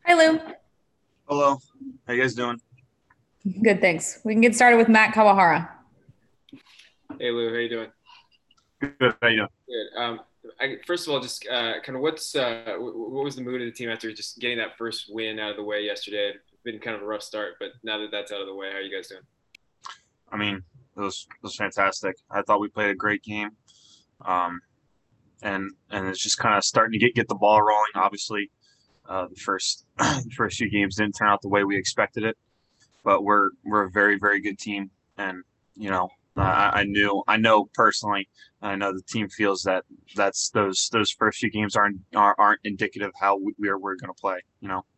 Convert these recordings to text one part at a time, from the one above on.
Hi, Lou. Hello. How you guys doing? Good, thanks. We can get started with Matt Kawahara. Hey Lou, how you doing? Good. How you doing? Good. First of all, just kind of what was the mood of the team after just getting that first win out of the way yesterday? It's been kind of a rough start, but now that that's out of the way, how are you guys doing? I mean, it was fantastic. I thought we played a great game, um, and it's just kind of starting to get the ball rolling. Obviously, the first the first few games didn't turn out the way we expected it, but we're a very very good team, and you know, I know personally, I know the team feels that those first few games aren't indicative of how we're going to play.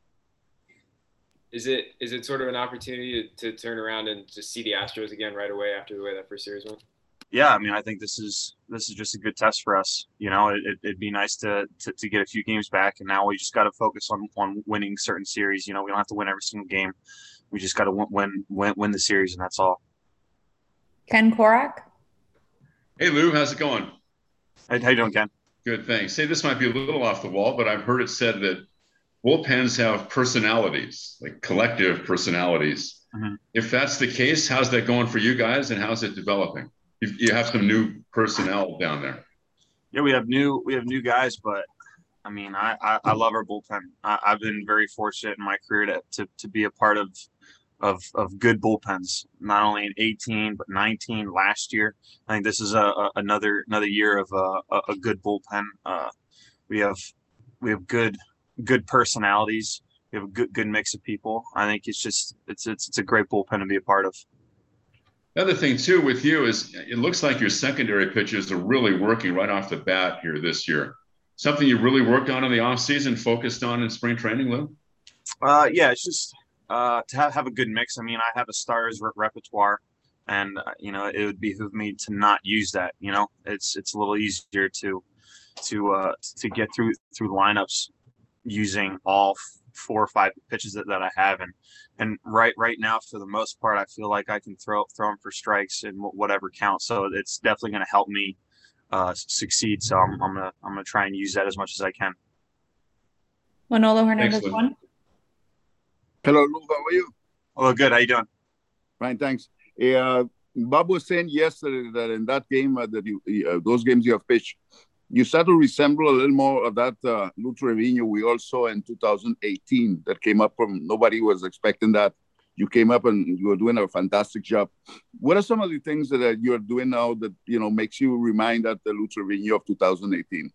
Is it sort of an opportunity to turn around and just see the Astros again right away after the way that first series went? Yeah, I mean, I think this is just a good test for us. It'd be nice to get a few games back, and now we just got to focus on winning certain series. We don't have to win every single game. We just got to win the series, and that's all. Ken Korak. Hey Lou, how's it going? How you doing, Ken? Good, thanks. Hey, this might be a little off the wall, but I've heard it said that bullpens have personalities, like collective personalities. hmm If that's the case, how's that going for you guys, and how's it developing? You have some new personnel down there. Yeah, we have new guys, but I mean, I love our bullpen. I've been very fortunate in my career to be a part of good bullpens, not only in 18 but 19 last year. I think this is another year of a good bullpen. We have we have good personalities. We have a good mix of people. I think it's a great bullpen to be a part of. The other thing too with you is it looks like your secondary pitches are really working right off the bat here this year. Something you really worked on in the off season, focused on in spring training, Lou? Yeah, it's just to have a good mix. I mean, I have a stars repertoire, and it would behoove me to not use that. It's a little easier to get through lineups using all 4 or 5 pitches that I have, and right now for the most part I feel like I can throw them for strikes in whatever count. So it's definitely going to help me succeed. So I'm gonna try and use that as much as I can. Manolo Hernandez Excellent. one. Hello, Lou. How are you? Oh, good. How you doing? Fine, thanks. Bob was saying yesterday that in that game, those games you have pitched, you start to resemble a little more of that Lou Trevino we all saw in 2018 that came up from nobody was expecting that. You came up and you were doing a fantastic job. What are some of the things that you're doing now that makes you remind that the Lou Trevino of 2018?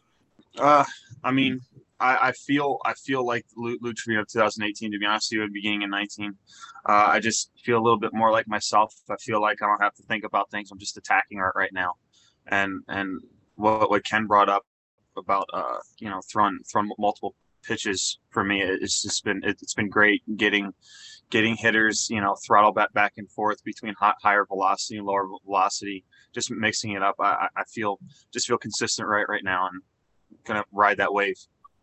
Uh, I mean, I feel like Lou Trevino of 2018. To be honest with you, at the beginning of 19, I just feel a little bit more like myself. I feel like I don't have to think about things. I'm just attacking right now, and what Ken brought up about throwing multiple pitches for me, it's been great getting hitters throttle back and forth between higher velocity and lower velocity, just mixing it up. I feel consistent right now, and gonna ride that wave.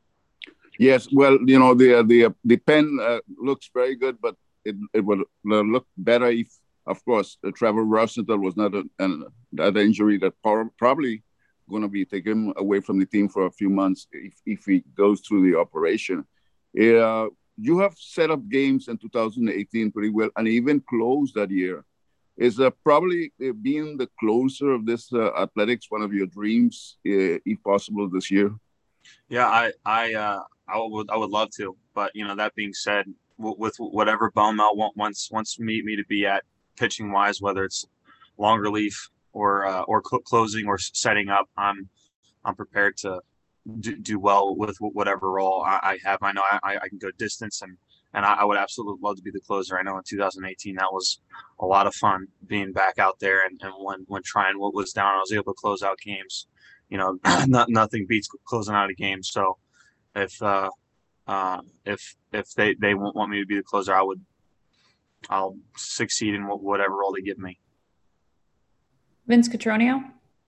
Yes, well, the pen looks very good, but it would look better if, of course, Trevor Rosenthal was not that injury that probably going to be taken away from the team for a few months if he goes through the operation. You have set up games in 2018 pretty well, and even closed that year. Is probably being the closer of this athletics one of your dreams, if possible, this year? Yeah, I would love to, but that being said, with whatever Bone Mel wants me to be at pitching wise, whether it's long relief or closing or setting up, I'm prepared to do well with whatever role I have. I know I can go distance, and I would absolutely love to be the closer. I know in 2018 that was a lot of fun being back out there, and when trying what was down, I was able to close out games. Nothing beats closing out a game. So if if they want me to be the closer, I'll succeed in whatever role they give me. Vince Cotroneo.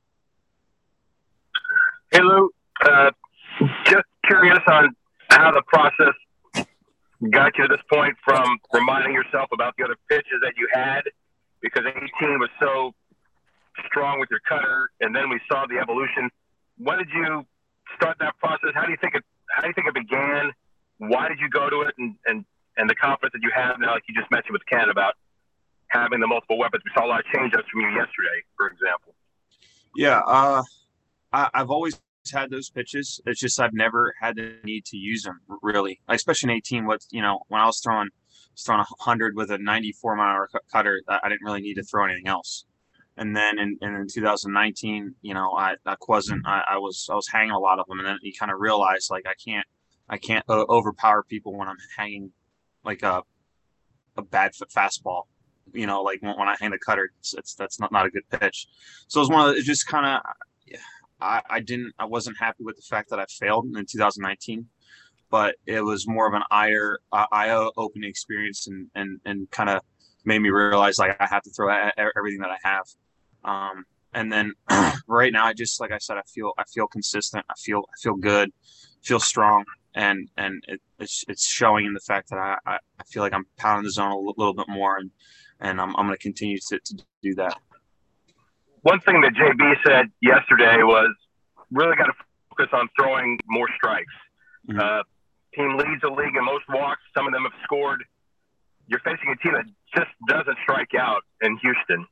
Hey Lou, uh, just curious on how the process got you to this point from reminding yourself about the other pitches that you had, because 18 was so strong with your cutter, and then we saw the evolution. When did you start that process? How do you think it began? why did you go to it, and the confidence that you have now, like you just mentioned with Ken about having the multiple weapons? We saw a lot of change-ups from you yesterday, for example. Yeah, I've always had those pitches. It's just I've never had the need to use them really, especially in 18. When I was throwing 100 with a 94-mile-an-hour cutter, I didn't really need to throw anything else. And then in 2019, I was hanging a lot of them, and then you kind of realize like I can't overpower people when I'm hanging like a bad fastball. Like when I hang the cutter, that's not a good pitch. So it was one of it just kind of. I wasn't happy with the fact that I failed in 2019, but it was more of an eye-opening experience and kind of made me realize like I have to throw everything that I have. And then right now, like I said, I feel consistent. I feel good, feel strong, and it's showing in the fact that I feel like I'm pounding the zone a little bit more, and I'm going to continue to do that. One thing that JB said yesterday was really got to focus on throwing more strikes. Mm-hmm. Team leads the league in most walks. Some of them have scored. You're facing a team that just doesn't strike out in Houston.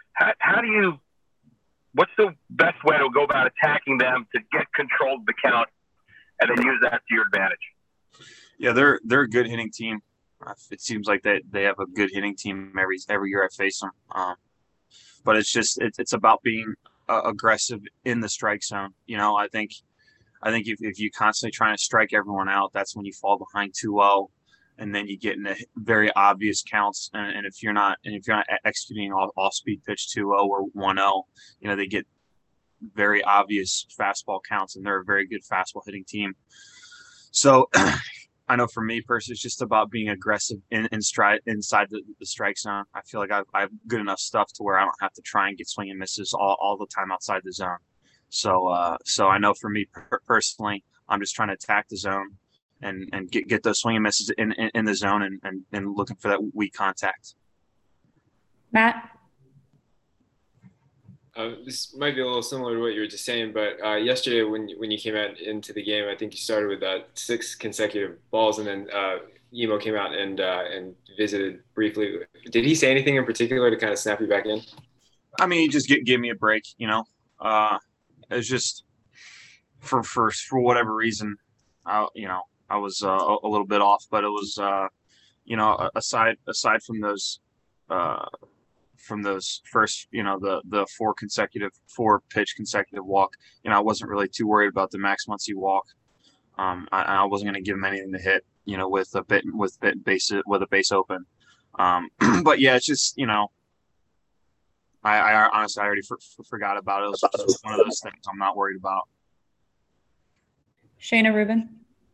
What's the best way to go about attacking them to get control of the count and then use that to your advantage? Yeah, they're a good hitting team. It seems like they have a good hitting team every year I face them. But it's about being aggressive in the strike zone. I think if you constantly trying to strike everyone out, that's when you fall behind 2-0, and then you get into very obvious counts. And if you're not executing off speed pitch 2-0 or 1-0, they get very obvious fastball counts, and they're a very good fastball hitting team. So I know for me personally, it's just about being aggressive inside the strike zone. I feel like I have good enough stuff to where I don't have to try and get swing and misses all the time outside the zone. So I know for me personally, I'm just trying to attack the zone and get those swing and misses in the zone and looking for that weak contact. Matt? This might be a little similar to what you were just saying, but yesterday when you came out into the game, I think you started with 6 consecutive balls, and then Emo came out and visited briefly. Did he say anything in particular to kind of snap you back in? I mean, he just give me a break. It was just for whatever reason, I was a little bit off, but it was aside from those. From those first, the 4 pitch consecutive walk, I wasn't really too worried about the Max Muncy walk. I wasn't going to give him anything to hit, with a base open. But yeah, it's just, I honestly already forgot about it. It was just one of those things I'm not worried about. Shayna Rubin.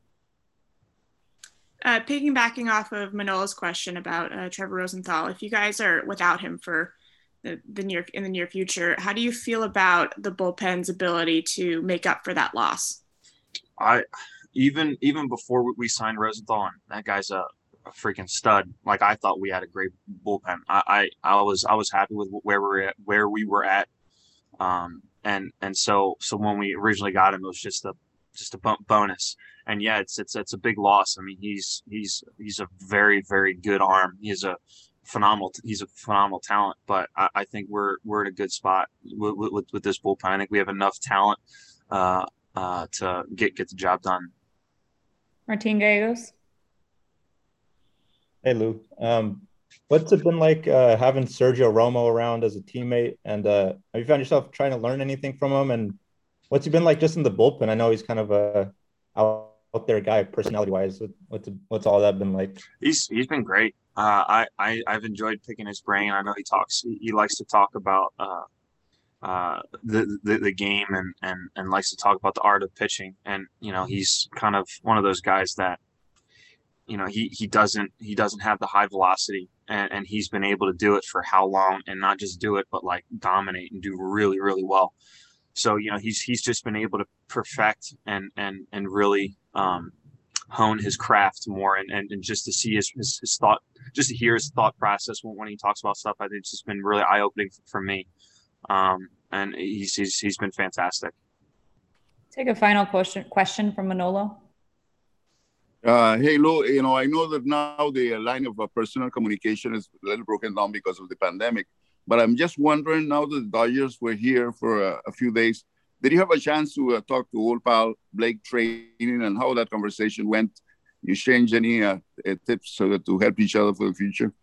Piggybacking off of Manolo's question about Trevor Rosenthal, if you guys are without him for in the near future, how do you feel about the bullpen's ability to make up for that loss? Even before we signed Rosenthal, and that guy's a freaking stud. Like, I thought we had a great bullpen. I was happy with where we were at. And so when we originally got him, it was just a bonus. And yeah, it's a big loss. I mean, he's a very, very good arm. He's a phenomenal talent. But I think we're in a good spot with this bullpen. I think we have enough talent to get the job done. Martin Gallegos. Hey Lou, what's it been like having Sergio Romo around as a teammate? And have you found yourself trying to learn anything from him? And what's he been like just in the bullpen? I know he's kind of a out there guy, personality wise. What's all that been like? He's been great. I've enjoyed picking his brain. I know he likes to talk about the game and likes to talk about the art of pitching. And he's kind of one of those guys that he doesn't have the high velocity, and he's been able to do it for how long, and not just do it, but like dominate and do really, really well. So he's just been able to perfect and really hone his craft more, and just to see his thought, just to hear his thought process when he talks about stuff. I think it's just been really eye opening for me, and he's been fantastic. Take a final question from Manolo. Hey, Lou, I know that now the line of personal communication is a little broken down because of the pandemic, but I'm just wondering now that the Dodgers were here for a few days, did you have a chance to talk to old pal Blake Training and how that conversation went? You change any tips to help each other for the future?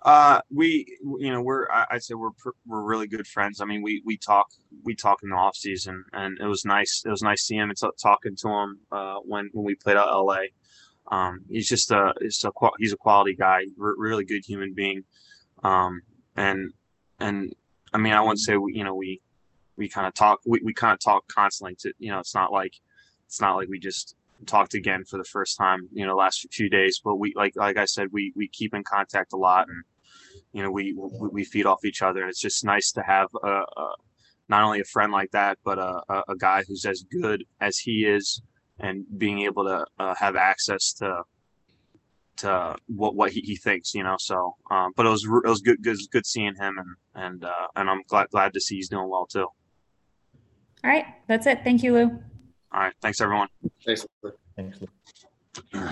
I'd say we're really good friends. I mean, we talk in the off season, and it was nice seeing him and talking to him when we played out LA. He's just he's a quality guy, really good human being. And I mean, I wouldn't say we kind of talk, we kind of talk constantly to, it's not like we just talked again for the first time, last few days, but we, like I said, we keep in contact a lot, and, we feed off each other. And it's just nice to have not only a friend like that, but a guy who's as good as he is, and being able to have access to what he thinks, So, but it was good seeing him, and I'm glad to see he's doing well too. All right, that's it. Thank you, Lou. All right, thanks everyone. Thanks. Thanks, Lou.